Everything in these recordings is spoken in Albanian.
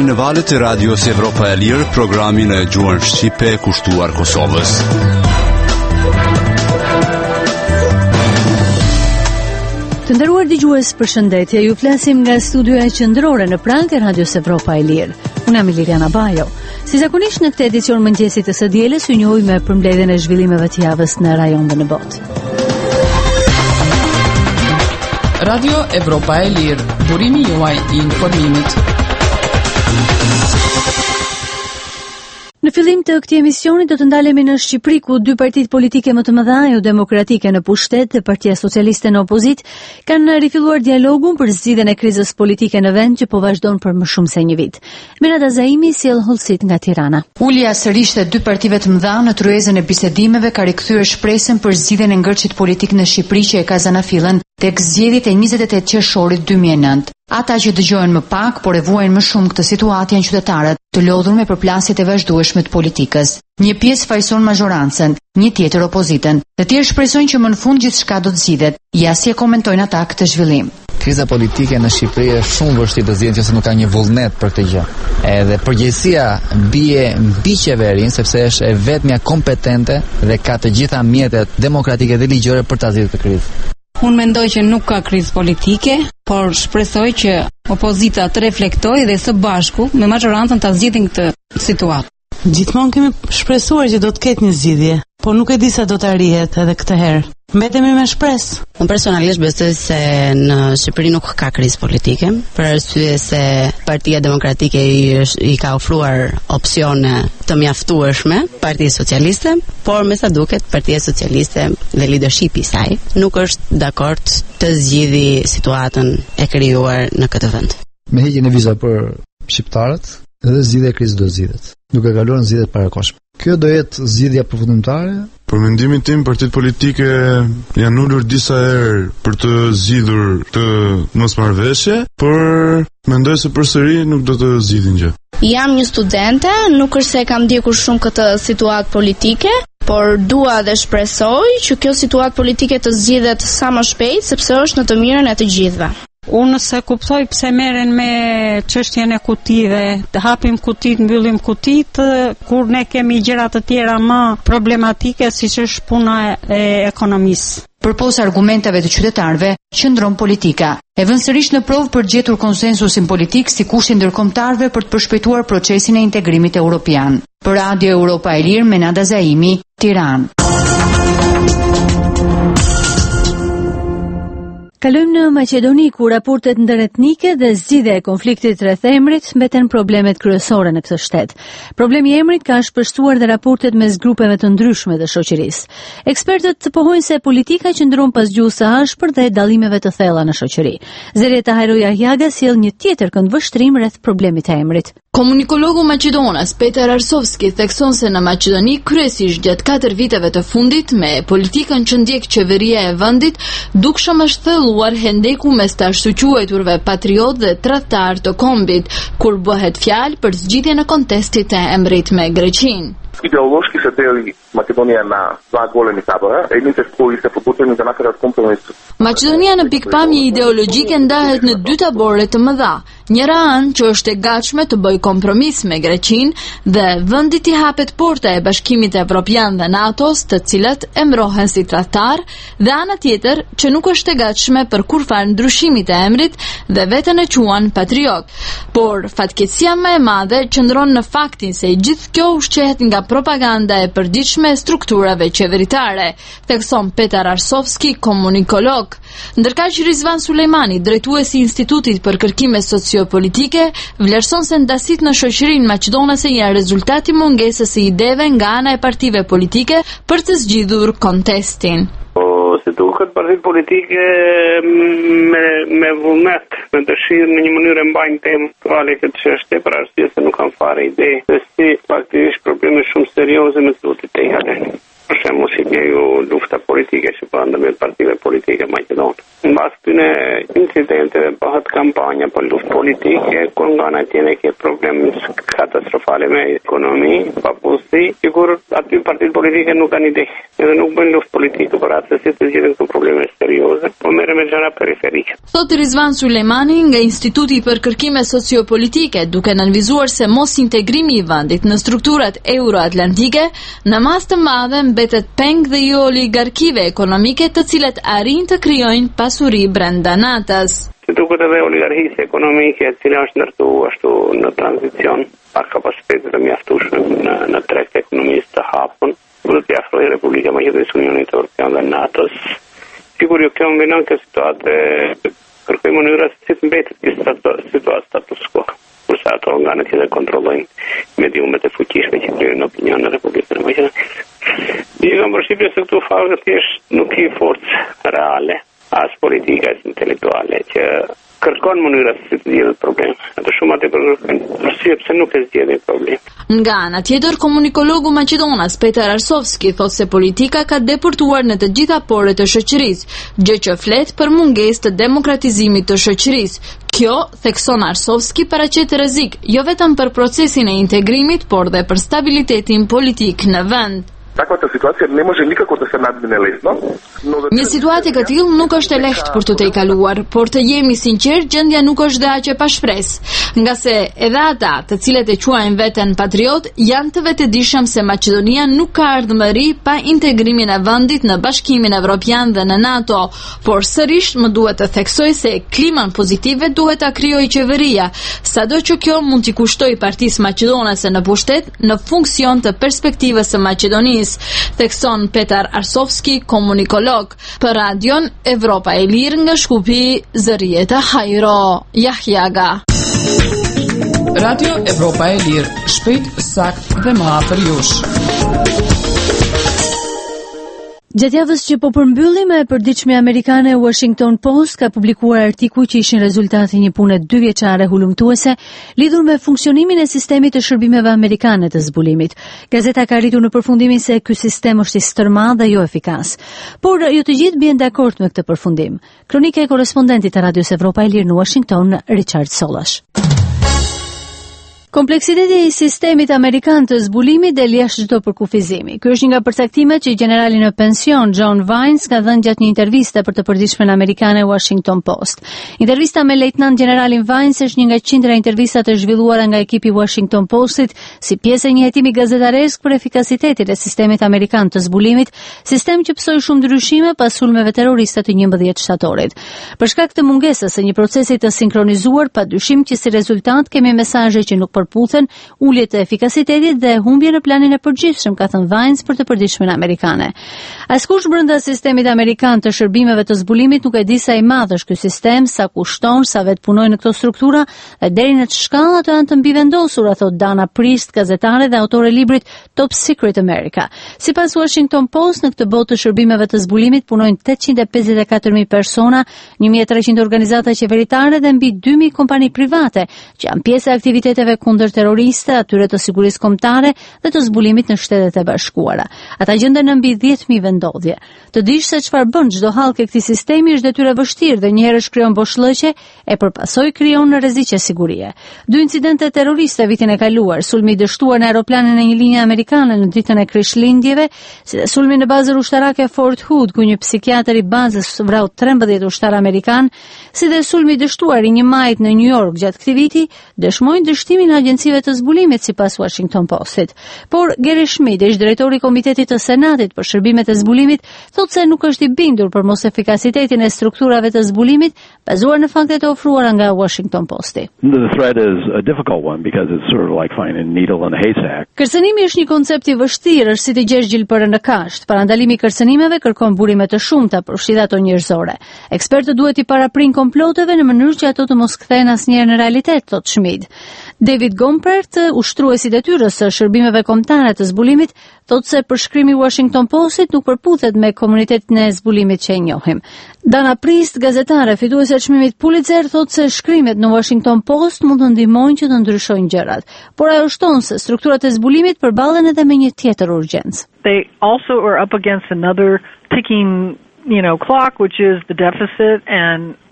në valët e Radios Evropa e Lirë, programin e gjuhën shqipe kushtuar Kosovës. Të nderuar dëgjues, përshëndetje. Ju flasim nga studioja qendrore në Prag e Radios Evropa e Lirë. Unë jam Liliana Bajo. Si zakonisht në këtë edicion mëngjesit të së dielës, ju njohim me përmbledhjen e zhvillimeve të javës në rajon dhe në botë. Radio Evropa e Lirë, burimi juaj I informimit. Në fillim të këtij emisioni do të ndalemi në Shqipëri, ku dy partitë politike më të mëdha, EU Demokratike në pushtet dhe Partia Socialiste në opozit, kanë rifilluar dialogun për zgjidhjen e krizës politike në vend që po vazhdon për më shumë se një vit. Mirada Zaimi sjell hollësit nga Tirana. Ulja sërish të dy partive të mëdha në tryezën e bisedimeve ka rikthyer shpresën për zgjidhjen e ngërçit politik në Shqipëri që e ka zanafillën tek zgjedhjet e 28 qershorit 2009. Ata që dëgjojnë më pak, por e vuajnë më shumë këtë situatë janë qytetarët, të lodhur me përplasjet e vazhdueshme të politikës. Një pjesë fajson mazhorancën, një tjetër opozitën. Të tjerë shpresojnë që më në fund gjithçka do të zgjidhet. Ja si e komentojnë ata këtë zhvillim. Kriza politike në Shqipëri është shumë vështirë të zgjidhet nëse nuk ka një vullnet për këtë gjë. Edhe përgjegjësia bie mbi qeverinë sepse është e vetmja kompetente dhe ka të gjitha mjetet demokratike dhe ligjore për ta zgjidhur këtë krizë. Unë mendoj që nuk ka krizë politike, por shpresoj që opozita të reflektojë dhe së bashku me mazhorancën ta zgjidhin këtë situatë. Gjithmonë kemi shpresuar që do të ketë një zgjidhje, por nuk e di sa do të arrihet edhe këtë herë. Mbetemi me shpresë. Unë personalisht besoj se në Shqipëri nuk ka krizë politike, për arsye se Partia Demokratike I ka ofruar opsione të mjaftueshme Partisë Socialiste, por me sa duket Partia Socialiste dhe leadershipi I saj nuk është dakord të zgjidhi situatën e krijuar në këtë vend. Me heqjen e vizave për shqiptarët, edhe zgjidhja e krizës do zgjidhet. Duke kaluar në zgjidhjet parakoshme. Kjo do jetë zgjidhja përfundimtare. Për mendimin tim, partitë politike janë ulur disa herë për të zgjidhur të mosmarrëveshje, por mendoj se përsëri nuk do të zgjidhin gjë. Jam një studente, nuk është se kam ndjekur shumë këtë situatë politike, por dua dhe shpresoj që kjo situatë politike të zgjidhet sa më shpejt, sepse është në të mirën e të gjithëve. Unë se kuptoj pse merren me çështjen e kutive, të hapim kutit, mbyllim kutit, kur ne kemi gjëra të tjera më problematike siç është puna e ekonomisë. Përpos argumentave të qytetarëve, qëndron politika. E vën sërish në provë për gjetur konsensusin politik si kushtin ndërkombëtarëve për të përshpejtuar procesin e integrimit evropian. Për Radio Evropa e Lirë, Mirada Zaimi, Tiranë. Kalojmë në Maqedoni, ku raportet ndëretnike dhe zgjidhja e konfliktit rreth emrit mbeten problemet kryesore në këtë shtet. Problemi I emrit ka shpërshtuar dhe raportet mes grupeve të ndryshme të shoqërisë. Ekspertët pohojnë se politika qëndron pas gjuhës së ashpër dhe dallimeve të thella në shoqëri. Zereta Hajroja Jaga sjell një tjetër këndvështrim rreth problemit të emrit. Komunikologu maqedonas Petar Arsovski thekson se në Maqedoni kryesisht gjatë 4 viteve të fundit me politikën që ndjek qeveria e vendit dukshëm është thelluar hendeku mes të ashtu quajturve patriot dhe tradhtar të kombit, kur bëhet fjalë për zgjidhjen e kontestit të emrit me Greqinë. Ideološki se deli Makedonija na dva golemi tabora, едните кои се подготвени да направят компромис. Maqedonia në pikpamje ideologjike ndahet në 2 tabore të mëdha. Njëra anë që është e gatshme të bëjë kompromis me Greqinë dhe vendit I hapet porta e Bashkimit Evropian dhe NATO-s, të cilët emërohen si tradhtar, dhe ana tjetër që nuk është e gatshme për kurfar ndryshimit e emrit dhe veten e quan patriot. Por fatkeqësia më e madhe qëndron në faktin se gjithë kjo ushqehet nga propaganda e përditshme e strukturave qeveritare, thekson Petar Arsovski, komunikolog. Ndërkaq Rizvan Sulejmani, drejtuesi I Institutit për Kërkime Sociopolitike, vlerëson se ndasit në shoqërinë maqedonase janë rezultati mungesës së ideve nga ana e partive politike për të zgjidhur kontestin. Se duket partitë politike me vullnet, me dëshirë në një mënyrë e mbajnë temë aktuale këtë çështje, për arsye se nuk kanë fare ide se si faktikisht probleme shumë serioze me zotit e jalen. Për shembull, si kjo lufta politike që po ndërmjet partive politike maqedone. Mbas këtyre incidenteve bëhet kampanja për luftë politike, kur nga ana tjetër ke probleme katastrofale me ekonomi, papullsi, sigur aty partitë politike nuk kanë ide. Edhe nuk bëjnë luftë politike për atë se të zgjidhin këto probleme serioze. Po me merre me gjëra periferike. Thotë Rizvan Sulejmani nga Instituti për Kërkime Sociopolitike, duke nënvizuar se mos integrimi i vendit në strukturat euroatlantike në mas të madhe mbetet peng dhe jo oligarkive ekonomike të cilat arrin të krijojnë pasuri brenda natës. Si duket edhe oligarkisë ekonomike, e cila është ndërtuar ashtu në tranzicion pa kapacitetet e mjaftueshme në treg të ekonomisë të hapur, do të afrojë Republika e Maqedonisë Unionit Evropian dhe NATO-s. Sigurisht kjo mbinon këtë situatë kërkoj mënyra se si mbetet kjo situatë status quo. Kurse ato organet që kontrollojnë mediumet e fuqishme që krijojnë opinion në Republikën e Maqedonisë. I kam përshtypjen se këtu fakti thjesht nuk ka forcë reale as politika as intelektuale që kërkon mënyra se të zgjidhet problemi. Ato shumë atë kërkojnë arsye pse nuk e zgjidhin problem. Nga ana tjetër, komunikologu maqedonas Petar Arsovski thotë se politika ka deportuar në të gjitha porët e shoqërisë, gjë që flet për mungesë të demokratizimit të shoqërisë. Kjo, thekson Arsovski, paraqet rrezik jo vetëm për procesin e integrimit, por dhe për stabilitetin politik në vend. Takvата ситуација не може никако да се надмине лесно. Një situatë e këtill nuk është e lehtë për të tejkaluar, por të jemi sinqert, gjendja nuk është dhe aq e pashpresë, nga se edhe ata, të cilët e quajnë veten patriot, janë të vetëdijshëm se Maqedonia nuk ka ardhmëri pa integrimin e vendit në Bashkimin Evropian dhe në NATO, por sërish më duhet të theksoj se kliman pozitive duhet ta krijojë qeveria, sado që kjo mund t'i kushtojë Partisë Maqedonase në pushtet në funksion të perspektivës së Maqedonisë, thekson Petar Arsovski, komunikolog për radion Evropa e Lirë nga Shkupi, Zërieta Hajro, Jahjaga. Radio Evropa e Lirë, shpejt, sakt dhe më afër jush. Gjatë javës që po përmbyllim, e përditshme amerikane Washington Post ka publikuar artikuj që ishin rezultati një pune 2 vjeçare hulumtuese lidhur me funksionimin e sistemit të shërbimeve amerikane të zbulimit. Gazeta ka arritur në përfundimin se ky sistem është i stërmadh dhe jo efikas. Por jo të gjithë bien dakord me këtë përfundim. Kronika e korrespondentit të Radios Evropa e Lirë në Washington, Richard Sollash. Kompleksiteti i sistemit amerikan të zbulimit del jashtë çdo përkufizimi. Ky është një nga përcaktimet që generali në pension John Vines ka dhënë gjatë një interviste për të përditshmen amerikane Washington Post. Intervista me lejtnant generalin Vines është një nga qindra intervista të zhvilluara nga ekipi Washington Postit si pjesë e një hetimi gazetaresk për efikasitetin e sistemit amerikan të zbulimit, sistem që psoi shumë ndryshime pas sulmeve terroriste të 11 shtatorit. Për shkak të mungesës së një procesi të sinkronizuar, padyshim që si rezultat kemi mesazhe që nuk përputhen, ulje të efikasitetit dhe humbje në planin e përgjithshëm, ka thënë Vines për të përditshmen amerikane. Askush brenda sistemit amerikan të shërbimeve të zbulimit nuk e di sa i madh është ky sistem, sa kushton, sa vet punojnë në këto struktura dhe deri në ç'shkallë ato janë të mbivendosura, thot Dana Priest, gazetare dhe autore e librit Top Secret America. Sipas Washington Post, në këtë botë të shërbimeve të zbulimit punojnë 854.000 persona, 1.300 organizata qeveritare dhe mbi 2.000 kompani private, që janë pjesë e aktiviteteve kundër terroriste, atyre të sigurisë kombëtare dhe të zbulimit në Shtetet e Bashkuara. Ata gjenden në mbi 10.000 vendodhje. Të dish se çfarë bën çdo hallkë e këtij sistemi është detyrë e vështirë dhe njëherë krijon boshllëqe e përpasoj krijon rreziqe sigurie. 2 incidente terroriste vitin e kaluar, sulmi i dështuar në aeroplanin e një linje amerikane në ditën e Krishtlindjeve, si dhe sulmi në bazën ushtarake Fort Hood, ku një psikiatër i bazës vrau 13 ushtarë amerikan, si dhe sulmi i dështuar i 1 majit në New York gjatë këtij viti, dëshmojnë dështimin e agjencive të zbulimit sipas Washington Postit. Por Gary Schmidt, ish drejtori i Komitetit të Senatit për shërbimet e zbulimit, thotë se nuk është i bindur për mos efikasitetin e strukturave të zbulimit bazuar në faktet e ofruara nga Washington Posti. The threat is a difficult one because it's sort of like finding a needle in a haystack. Kërcënimi është një koncept i vështirë, është si të gjesh gjilpërën në kasht. Parandalimi i kërcënimeve kërkon burime të shumta për ushqit ato njerëzore. Ekspertët duhet i paraprin komploteve në mënyrë që ato të mos kthehen asnjëherë në realitet, thotë Schmidt. David Gompert, ushtruesi i detyrës së shërbimeve kombëtare të zbulimit, thotë se përshkrimi i Washington Postit nuk përputhet me komunitetin e zbulimit që e njohim. Dana Priest, gazetare fituese e çmimit Pulitzer, thotë se shkrimet në Washington Post mund të ndihmojnë që të ndryshojnë gjërat, por ajo shton se strukturat e zbulimit përballen edhe me një tjetër urgjencë. They also are up against another ticking clock, which is the deficit, and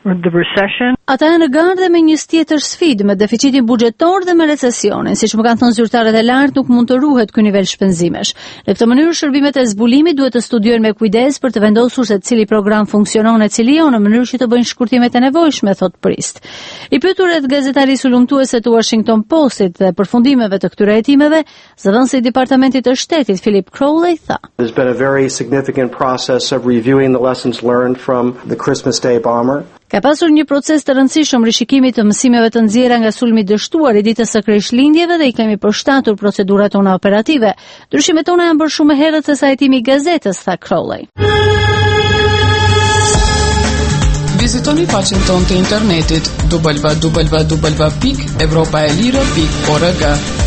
the recession. Ata janë në gardë me një tjetër sfidë, me deficitin buxhetor dhe me recesionin, siç më kanë thënë zyrtarët e lartë, nuk mund të ruhet ky nivel shpenzimesh. Në këtë mënyrë shërbimet e zbulimit duhet të studiojnë me kujdes për të vendosur se cili program funksionon e cili jo, në mënyrë që të bëjnë shkurtimet e nevojshme, thot Prist. I pyetur rreth gazetarisë ulumtuese të Washington Postit dhe përfundimeve të këtyre hetimeve, zëvendësi i Departamentit të Shtetit Philip Crowley tha: There's been a very significant process of reviewing the lessons learned from the Christmas Day bomber. Ka pasur një proces të rëndësishëm rishikimi të mësimeve të nxjerra nga sulmi dështuar i ditës së Krishtlindjeve dhe i kemi përshtatur procedurat tona operative. Ndryshimet tona janë bërë shumë herët se sa hetimi i gazetës, tha Crowley. Vizitoni faqen tonë të internetit www.evropaelire.org.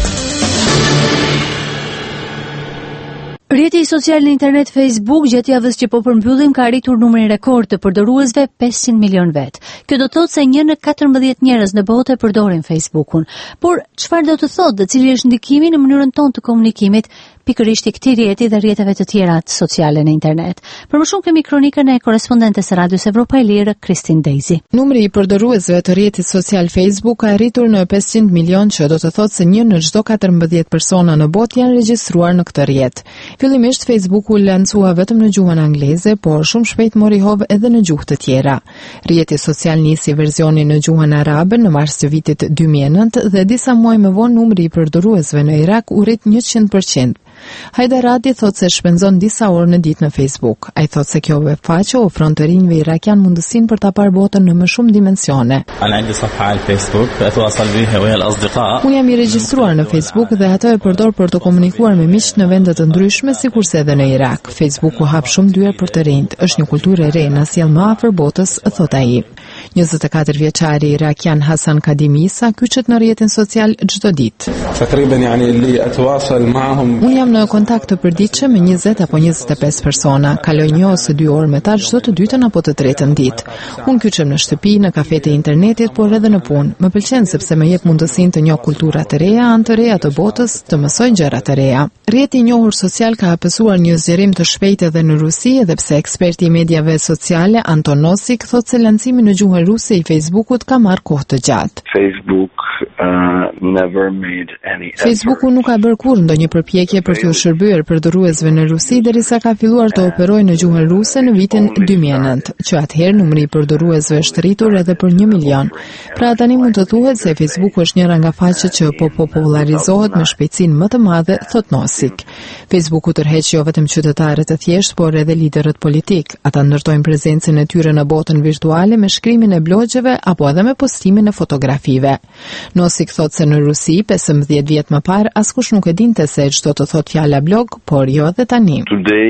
Rrjeti social në internet Facebook gjatë javës që po përmbyllim ka arritur numrin rekord të përdoruesve 500 milion vet. Kjo do të thotë se 1 në 14 njerëz në botë përdorin Facebookun. Por çfarë do të thotë dhe cili është ndikimi në mënyrën tonë të komunikimit pikërisht i këtij rrjeti dhe rrjeteve të tjera sociale në internet? Për më shumë kemi kronikën e korrespondentes së Radios Evropa e Lirë, Kristin Dejzi. Numri i përdoruesve të rrjetit social Facebook ka arritur në 500 milion, që do të thotë se 1 në çdo 14 persona në botë janë regjistruar në këtë rrjet. Fillimisht Facebooku lancua vetëm në gjuhën angleze, por shumë shpejt mori hovë edhe në gjuhë të tjera. Rrjeti social nisi versionin në gjuhën arabe në mars të vitit 2009 dhe disa muaj më vonë numri i përdoruesve në Irak u rrit 100%. Hajdarati thot se shpenzon disa orë në ditë në Facebook. Ai thot se kjo webfaqe ofron të rinjve irakian mundësinë për ta parë botën në më shumë dimensione. Unë jam i regjistruar në Facebook dhe atë e përdor për të komunikuar me miq në vende të ndryshme, sikurse edhe në Irak. Facebooku hap shumë dyer për të rinjt. Është një kulturë e re, na sjell më afër botës, thot ai. 24 vjeçari irakian Hasan Kadimisa kyçet në rrjetin social çdo ditë. Unë jam në kontakt të përditshëm me 20 apo 25 persona. Kaloj 1 ose 2 orë me ta çdo të dytën apo të tretën ditë. Unë kyçem në shtëpi, në kafet e internetit, por edhe në punë. Më pëlqen sepse më jep mundësinë të njoh kultura të reja, anë të reja të botës, të mësoj gjëra të reja. Rrjeti i njohur social ka hapësuar një zgjerim të shpejtë edhe në Rusi, edhe pse eksperti i mediave sociale Anton Nosik thotë se lancimi në gjuhën ruse i Facebookut ka marrë kohë të gjatë. Facebooku nuk ka bërë kurrë ndonjë përpjekje për t'u shërbyer përdoruesve në Rusi derisa ka filluar të operojë në gjuhën ruse në vitin 2009, që atëherë numri i përdoruesve është rritur edhe për 1 milion. Pra tani mund të thuhet se Facebooku është njëra nga faqet që po popularizohet me shpejtësinë më të madhe, thot Nosik. Facebooku tërheq jo vetëm qytetarët e thjeshtë, por edhe liderët politik. Ata ndërtojnë prezencën e tyre në botën virtuale me shkrimin e blogjeve apo edhe me postimin e fotografive. Nosik thot se në Rusi 15 vjet më parë askush nuk e dinte se çdo të thot fjala blog, por jo edhe tani.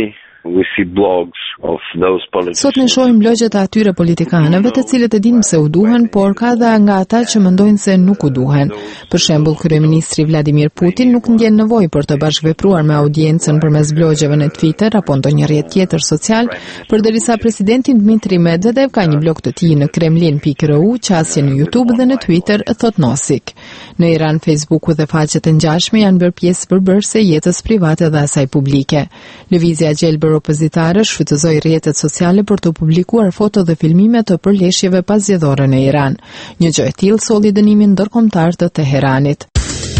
Sot ne shohim blogjet e atyre politikanëve të cilët e dinë se u duhen, por ka edhe nga ata që mendojnë se nuk u duhen. Për shembull, kryeministri Vladimir Putin nuk ndjen nevojë për të bashkëvepruar me audiencën përmes blogjeve në Twitter apo ndonjë rrjet tjetër social, përderisa presidenti Dmitri Medvedev ka një blog të tij në kremlin.ru, qasje në YouTube dhe në Twitter, thot Nosik. Në Iran, Facebooku dhe faqet e ngjashme janë bërë pjesë përbërëse e jetës private dhe asaj publike. Lëvizja gjelbër opozitare shfrytëzoi rrjetet sociale për të publikuar foto dhe filmime të përleshjeve pasgjedhore në Iran. Një gjë e tillë solli dënimin ndërkombëtar të Teheranit.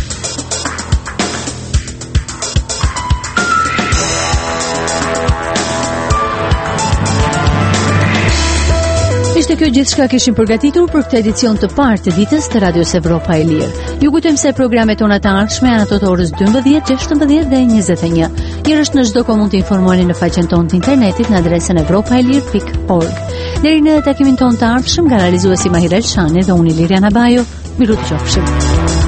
Ishte kjo gjithçka kishim përgatitur për këtë edicion të parë të ditës të Radios Evropa e Lirë. Ju kujtojmë se programet tona të ardhshme janë ato të orës 12, 16 dhe 21. Jërështë në çdo kohë mund të informoheni në faqen tonë të internetit në adresën evropaelir.org. Deri në takimin tonë të ardhshëm, nga realizuesi Mahir Elshani dhe unë Liriana Bajo, miru të qofshim.